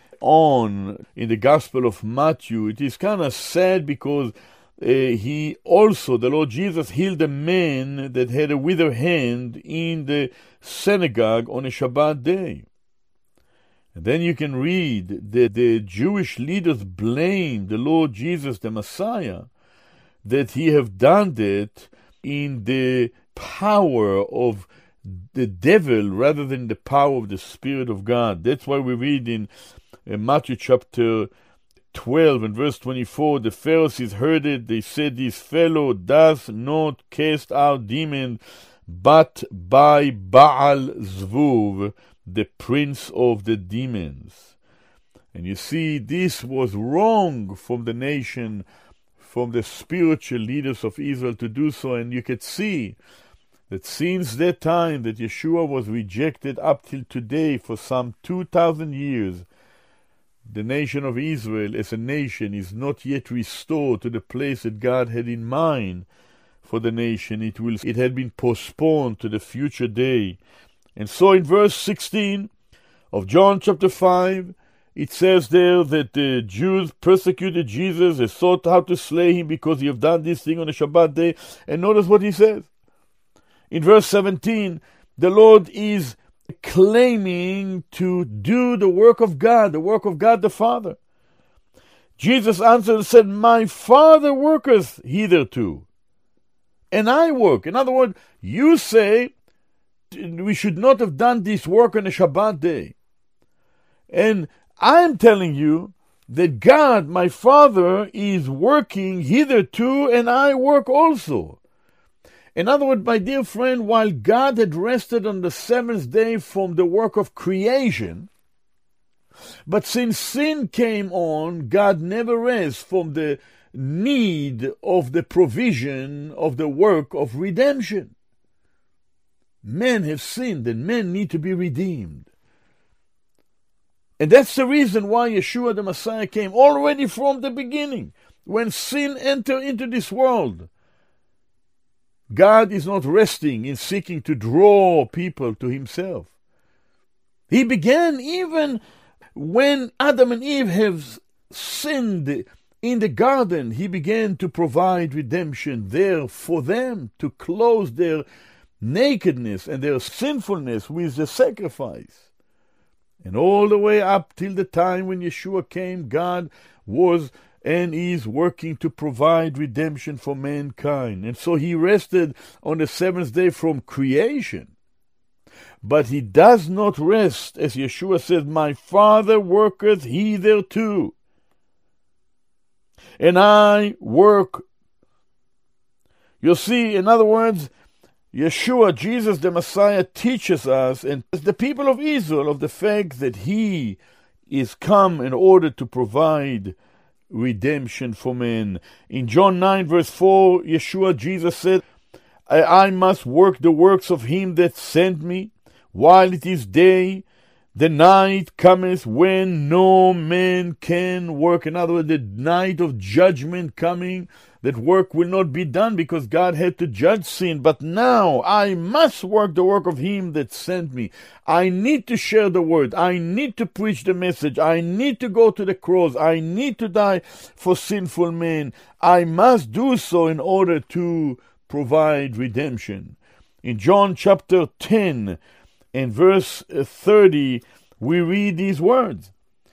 on in the Gospel of Matthew. It is kind of sad because the Lord Jesus, healed a man that had a withered hand in the synagogue on a Shabbat day. And then you can read that the Jewish leaders blamed the Lord Jesus, the Messiah, that he have done that in the power of the devil rather than the power of the Spirit of God. That's why we read in Matthew chapter 12 and verse 24, the Pharisees heard it. They said, this fellow does not cast out demons, but by Baal Zvuv, the prince of the demons. And you see, this was wrong from the nation, from the spiritual leaders of Israel to do so. And you could see that since that time that Yeshua was rejected up till today, for some 2,000 years, the nation of Israel as a nation is not yet restored to the place that God had in mind for the nation. It had been postponed to the future day. And so in verse 16 of John chapter 5, it says there that the Jews persecuted Jesus. They sought how to slay him because he have done this thing on the Shabbat day. And notice what he says. In verse 17, the Lord is claiming to do the work of God the Father. Jesus answered and said, my Father worketh hitherto, and I work. In other words, you say we should not have done this work on a Shabbat day. And I'm telling you that God, my Father, is working hitherto, and I work also. In other words, my dear friend, while God had rested on the seventh day from the work of creation, but since sin came on, God never rests from the need of the provision of the work of redemption. Men have sinned and men need to be redeemed. And that's the reason why Yeshua the Messiah came already from the beginning. When sin entered into this world, God is not resting in seeking to draw people to himself. He began even when Adam and Eve have sinned in the garden. He began to provide redemption there for them, to close their nakedness and their sinfulness with the sacrifice. And all the way up till the time when Yeshua came, God was and is working to provide redemption for mankind. And so he rested on the seventh day from creation. But he does not rest, as Yeshua said, my Father worketh hitherto, and I work. You see, in other words, Yeshua, Jesus the Messiah, teaches us, and the people of Israel, of the fact that He is come in order to provide redemption for men. In John 9 verse 4, Yeshua, Jesus said, I must work the works of Him that sent me, while it is day. The night cometh when no man can work. In other words, the night of judgment coming, that work will not be done because God had to judge sin. But now I must work the work of Him that sent me. I need to share the word. I need to preach the message. I need to go to the cross. I need to die for sinful men. I must do so in order to provide redemption. In John chapter 10, in verse 30, we read these words.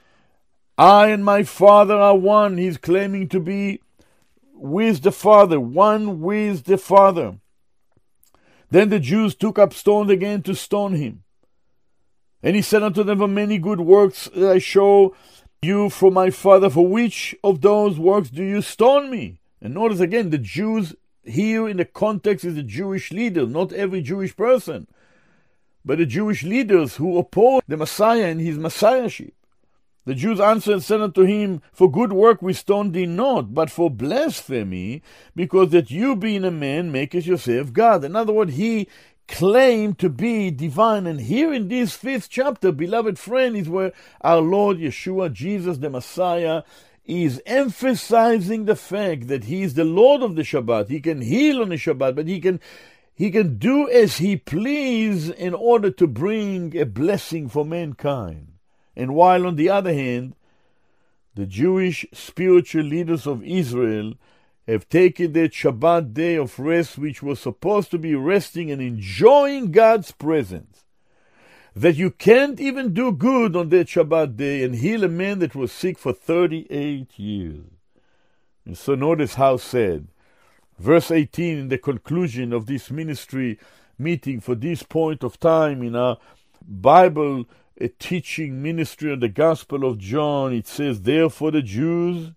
I and my Father are one. He's claiming to be with the Father, one with the Father. Then the Jews took up stones again to stone him. And he said unto them, for many good works I show you from my Father, for which of those works do you stone me? And notice again, the Jews here in the context is the Jewish leaders, not every Jewish person, but the Jewish leaders who oppose the Messiah and His Messiahship. The Jews answered and said unto him, for good work we stone thee not, but for blasphemy, because that you being a man makest yourself God. In other words, he claimed to be divine. And here in this 5th chapter, beloved friend, is where our Lord Yeshua, Jesus the Messiah, is emphasizing the fact that He is the Lord of the Shabbat. He can heal on the Shabbat, but He can do as He please in order to bring a blessing for mankind. And while on the other hand, the Jewish spiritual leaders of Israel have taken their Shabbat day of rest, which was supposed to be resting and enjoying God's presence, that you can't even do good on that Shabbat day and heal a man that was sick for 38 years. And so notice how sad. Verse 18, in the conclusion of this ministry meeting for this point of time in our Bible teaching ministry on the Gospel of John, it says, therefore the Jews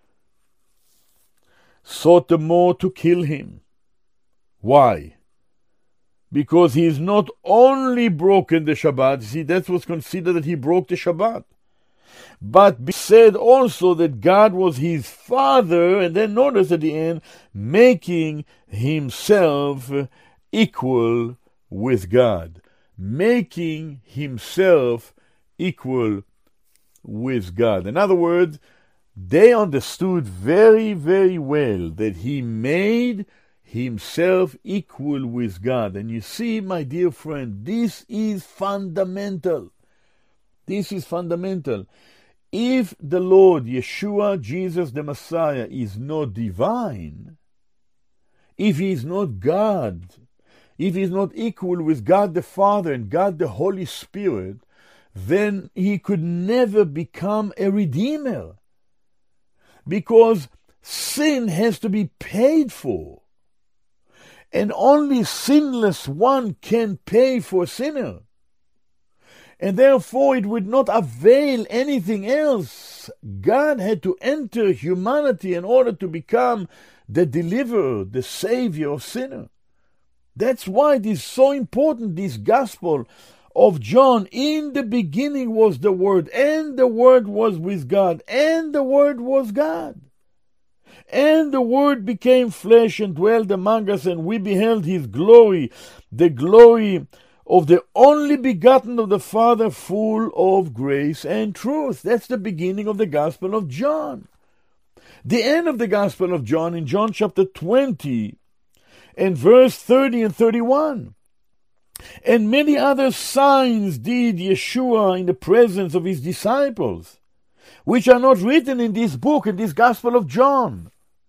sought the more to kill Him. Why? Because He is not only broken the Shabbat, see, that was considered that He broke the Shabbat, but said also that God was His Father, and then notice at the end, making Himself equal with God. Making Himself equal with God. In other words, they understood very, very well that He made Himself equal with God. And you see, my dear friend, this is fundamental. This is fundamental. If the Lord, Yeshua, Jesus the Messiah, is not divine, if He is not God, if He is not equal with God the Father and God the Holy Spirit, then He could never become a Redeemer. Because sin has to be paid for. And only sinless one can pay for a sinner. And therefore it would not avail anything else. God had to enter humanity in order to become the deliverer, the savior of sinners. That's why it is so important, this Gospel of John. In the beginning was the Word, and the Word was with God, and the Word was God. And the Word became flesh and dwelt among us, and we beheld His glory, the glory of the only begotten of the Father, full of grace and truth. That's the beginning of the Gospel of John. The end of the Gospel of John, in John chapter 20, and verse 30 and 31. And many other signs did Yeshua in the presence of His disciples, which are not written in this book, in this Gospel of John.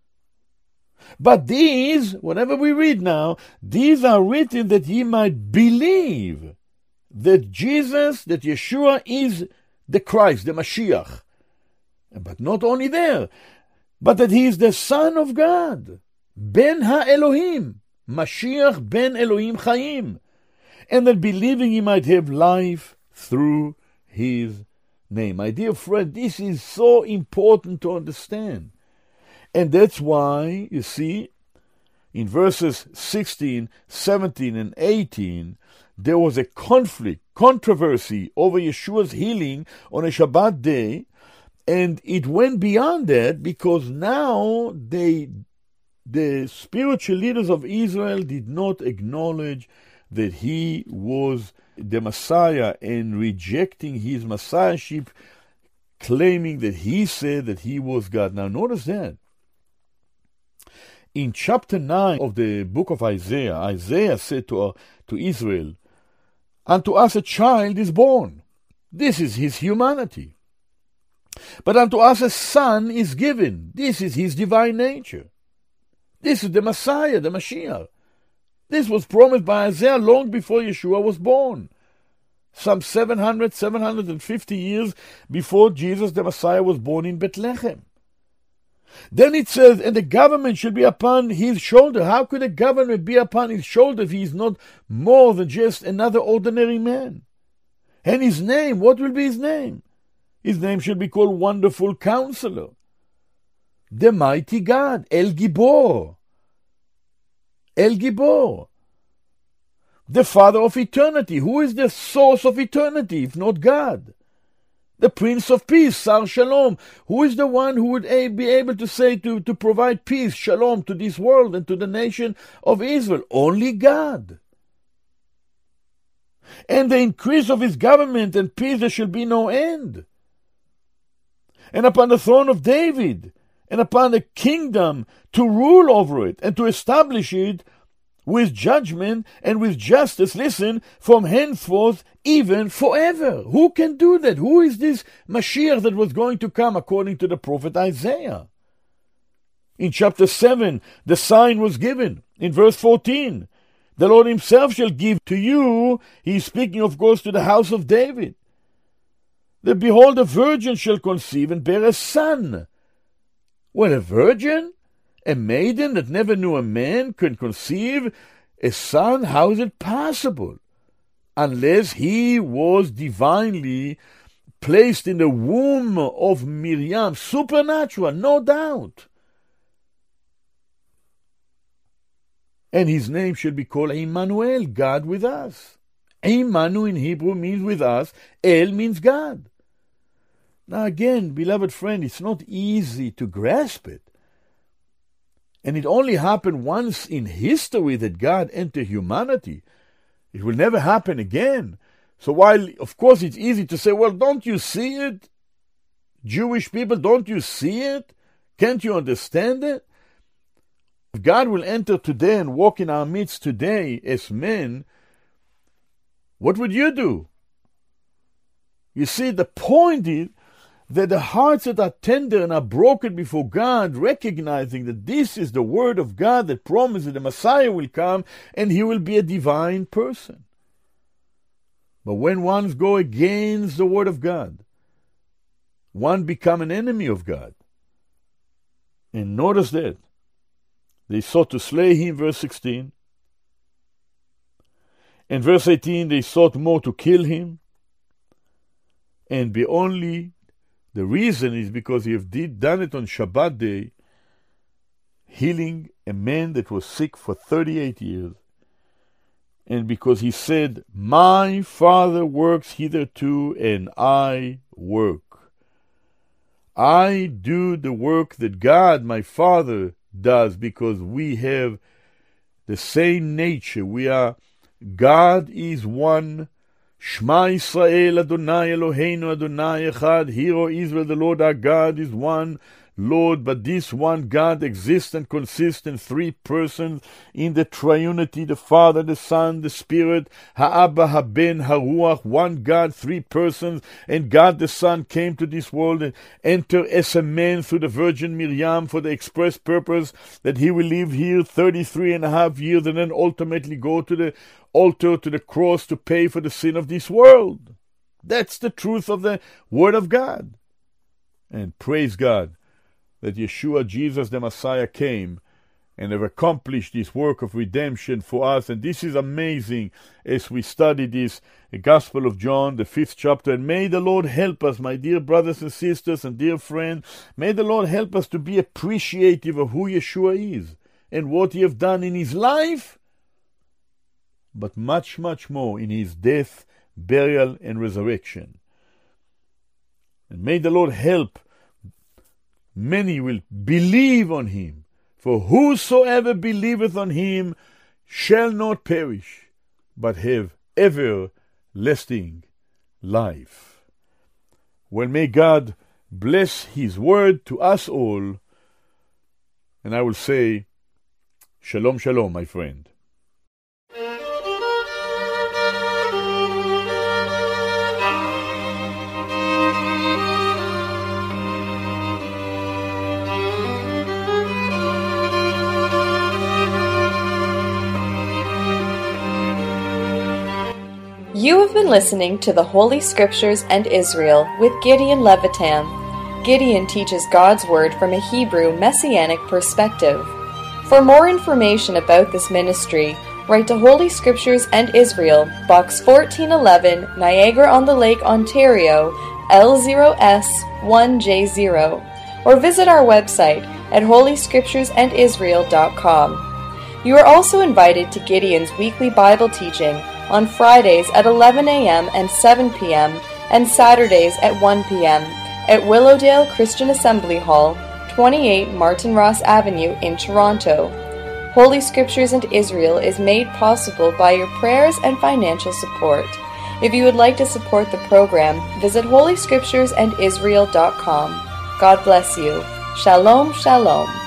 But these, whatever we read now, these are written that ye might believe that Jesus, that Yeshua is the Christ, the Mashiach. But not only there, but that He is the Son of God, Ben ha-Elohim, Mashiach ben Elohim Chaim, and that believing He might have life through His name. My dear friend, this is so important to understand. And that's why, you see, in verses 16, 17, and 18, there was a controversy over Yeshua's healing on a Shabbat day, and it went beyond that because now the spiritual leaders of Israel did not acknowledge that he was the Messiah and rejecting his Messiahship, claiming that he said that he was God. Now notice that. In chapter 9 of the book of Isaiah, Isaiah said to Israel, "Unto us a child is born." This is his humanity. "But unto us a son is given." This is his divine nature. This is the Messiah, the Mashiach. This was promised by Isaiah long before Yeshua was born. Some 750 years before Jesus, the Messiah, was born in Bethlehem. Then it says, "And the government shall be upon his shoulder." How could a government be upon his shoulder if he is not more than just another ordinary man? And his name, what will be his name? His name shall be called Wonderful Counselor, the Mighty God, El Gibor. El Gibor, the Father of eternity. Who is the source of eternity if not God? The Prince of Peace, Sar Shalom. Who is the one who would be able to say to provide peace, Shalom, to this world and to the nation of Israel? Only God. And the increase of his government and peace there shall be no end. And upon the throne of David, and upon the kingdom to rule over it and to establish it with judgment and with justice, listen, from henceforth even forever. Who can do that? Who is this Mashiach that was going to come according to the prophet Isaiah? In chapter 7, the sign was given. In verse 14, the Lord himself shall give to you, he is speaking of course to the house of David, that behold, a virgin shall conceive and bear a son. Well, a virgin? A maiden that never knew a man can conceive a son? How is it possible? Unless he was divinely placed in the womb of Miriam. Supernatural, no doubt. And his name shall be called Emmanuel, God with us. Emmanuel in Hebrew means with us. El means God. Now again, beloved friend, it's not easy to grasp it. And it only happened once in history that God entered humanity. It will never happen again. So while, of course, it's easy to say, well, don't you see it? Jewish people, don't you see it? Can't you understand it? If God will enter today and walk in our midst today as men, what would you do? You see, the point is that the hearts that are tender and are broken before God, recognizing that this is the word of God that promises that the Messiah will come and he will be a divine person. But when ones go against the word of God, one become an enemy of God. And notice that. They sought to slay him, verse 16. And verse 18, they sought more to kill him. And the reason is because he have done it on Shabbat day, healing a man that was sick for 38 years. And because he said, my Father works hitherto, and I work. I do the work that God, my Father, does, because we have the same nature. We are, God is one. Shema Yisrael, Adonai Eloheinu, Adonai Echad. Hear, O Israel, the Lord our God is one Lord, but this one God exists and consists in three persons in the triunity, the Father, the Son, the Spirit, Ha'Abba, Ha'Ben, Ha'Ruach, one God, three persons, and God the Son came to this world and entered as a man through the Virgin Miriam for the express purpose that he will live here 33.5 years and then ultimately go to the altar, to the cross, to pay for the sin of this world. That's the truth of the Word of God. And praise God that Yeshua, Jesus the Messiah, came and have accomplished this work of redemption for us. And this is amazing as we study this Gospel of John, the 5th chapter. And may the Lord help us, my dear brothers and sisters and dear friends, may the Lord help us to be appreciative of who Yeshua is and what he have done in his life, but much, much more in his death, burial, and resurrection. And may the Lord help many will believe on him. For whosoever believeth on him shall not perish, but have everlasting life. Well, may God bless his word to us all. And I will say, Shalom, Shalom, my friend. You have been listening to the Holy Scriptures and Israel with Gideon Levitan. Gideon teaches God's Word from a Hebrew Messianic perspective. For more information about this ministry, write to Holy Scriptures and Israel, Box 1411, Niagara-on-the-Lake, Ontario, L0S1J0, or visit our website at holyscripturesandisrael.com. You are also invited to Gideon's weekly Bible teaching on Fridays at 11 a.m. and 7 p.m. and Saturdays at 1 p.m. at Willowdale Christian Assembly Hall, 28 Martin Ross Avenue in Toronto. Holy Scriptures and Israel is made possible by your prayers and financial support. If you would like to support the program, visit holyscripturesandisrael.com. God bless you. Shalom, shalom.